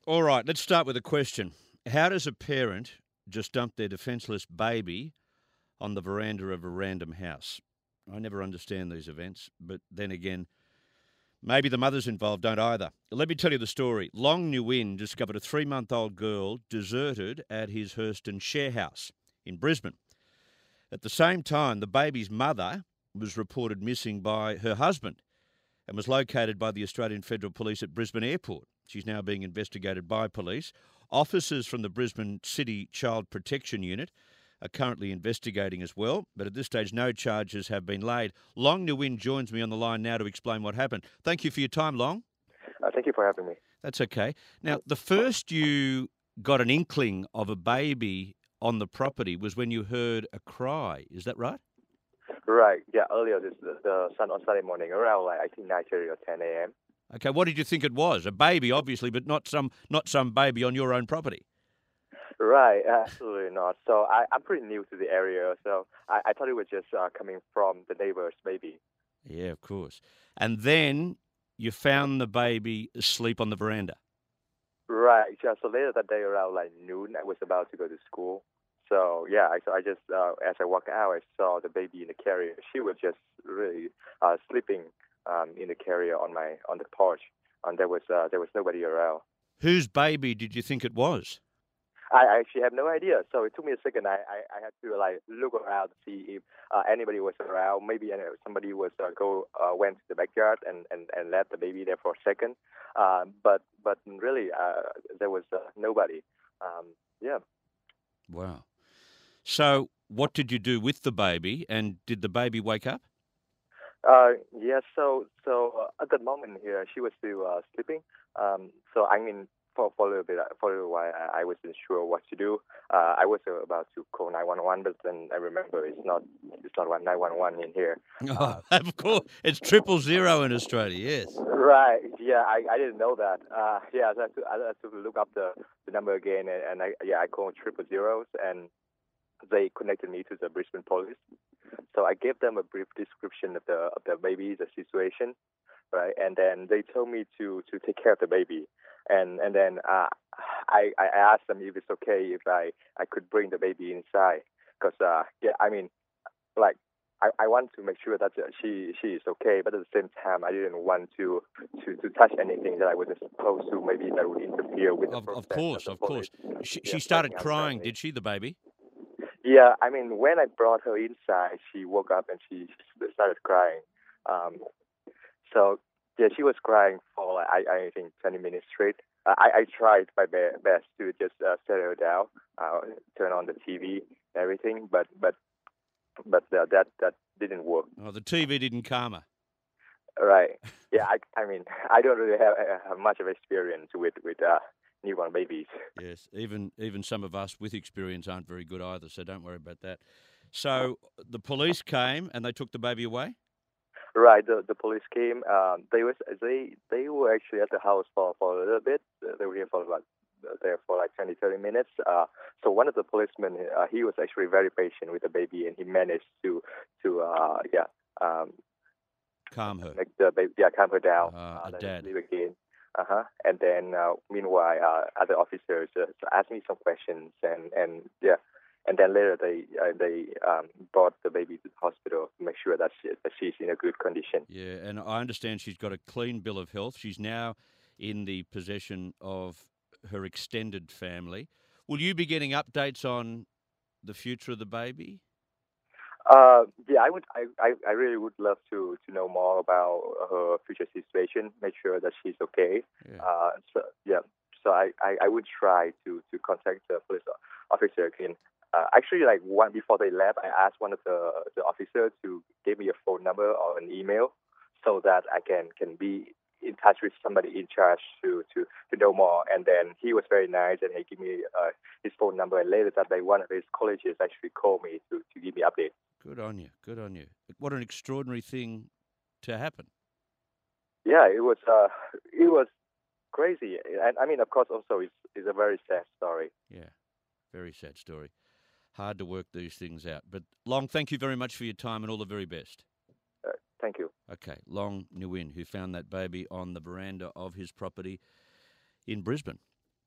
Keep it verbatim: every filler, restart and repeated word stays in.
All right, let's start with a question. How does a parent just dump their defenceless baby on the veranda of a random house? I never understand these events, but then again, maybe the mothers involved don't either. Let me tell you the story. Long Nguyen discovered a three-month-old girl deserted at his Hurston share house in Brisbane. At the same time, the baby's mother was reported missing by her husband and was located by the Australian Federal Police at Brisbane Airport. She's now being investigated by police. Officers from the Brisbane City Child Protection Unit are currently investigating as well, but at this stage no charges have been laid. Long Nguyen joins me on the line now to explain what happened. Thank you for your time, Long. Uh, thank you for having me. That's okay. Now, the first you got an inkling of a baby on the property was when you heard a cry. Is that right? Right. Yeah. Earlier this the, the sun on Saturday morning around like I think nine thirty or ten a m. Okay. What did you think it was? A baby, obviously, but not some not some baby on your own property. Right. Absolutely not. So I I'm pretty new to the area, so I, I thought it was just uh, coming from the neighbor's baby. Yeah, of course. And then you found the baby asleep on the veranda. Right. Yeah. So later that day around like noon, I was about to go to school. So yeah, I so I just uh, as I walked out, I saw the baby in the carrier. She was just really uh, sleeping um, in the carrier on my on the porch, and there was uh, there was nobody around. Whose baby did you think it was? I I actually have no idea. So it took me a second. I, I, I had to like look around to see if uh, anybody was around. Maybe uh, somebody was uh, go uh, went to the backyard and, and, and left the baby there for a second. Uh, but but really uh, there was uh, nobody. Um, yeah. Wow. So what did you do with the baby, and did the baby wake up? Uh, yeah. So so uh, at the moment here, she was still uh, sleeping. Um, so I mean. For, for a little bit, for a little while, I, I wasn't sure what to do. Uh, I was uh, about to call nine one one, but then I remember it's not it's not nine one one in here. Oh, of course, it's triple zero in Australia. Yes. Right. Yeah, I, I didn't know that. Uh, yeah, so I had to, I had to look up the, the number again, and, and I yeah I called triple zeros, and they connected me to the Brisbane police. So I gave them a brief description of the of the baby, the situation, right, and then they told me to to take care of the baby. And and then uh, I I asked them if it's okay if I, I could bring the baby inside, because uh yeah I mean like I, I want to make sure that she she is okay, but at the same time I didn't want to to, to touch anything that I wasn't supposed to, maybe that would interfere with the Of, process. of course, of of course. She, she started crying, did she, the baby? Yeah, I mean when I brought her inside, she woke up and she, she started crying. Um, so. Yeah, she was crying for like, I I think twenty minutes straight. Uh, I I tried my be- best to just uh, settle her down, uh, turn on the T V, and everything, but but but uh, that that didn't work. Oh, the T V didn't calm her. Right. Yeah. I I mean I don't really have, have much of experience with with uh, newborn babies. Yes, even even some of us with experience aren't very good either. So don't worry about that. So the police came and they took the baby away. Right, the the police came. Um, they was they they were actually at the house for, for a little bit. They were here for about there for like twenty, thirty minutes. Uh, so one of the policemen, uh, he was actually very patient with the baby, and he managed to to uh, yeah um, calm her, make the baby yeah calm her down. Uh, uh, a let dad. her sleep again. Uh huh. And then uh, meanwhile, uh, other officers uh, asked me some questions, and and yeah. And then later they uh, they um, brought the baby to the hospital to make sure that, she, that she's in a good condition. Yeah, and I understand she's got a clean bill of health. She's now in the possession of her extended family. Will you be getting updates on the future of the baby? Uh, yeah, I would. I, I, I really would love to, to know more about her future situation. Make sure that she's okay. Yeah. Uh, so yeah. So I, I, I would try to, to contact the police officer again. Uh, actually, like one before they left, I asked one of the the officers to give me a phone number or an email so that I can, can be in touch with somebody in charge to, to, to know more. And then he was very nice, and he gave me uh, his phone number. And later that day, one of his colleges actually called me to, to give me updates. Good on you. Good on you. What an extraordinary thing to happen. Yeah, it was. Uh, it was crazy, and I mean, of course, also it's, it's a very sad story. Yeah, very sad story. Hard to work these things out. But Long, thank you very much for your time and all the very best. Uh, thank you. Okay, Long Nguyen, who found that baby on the veranda of his property in Brisbane.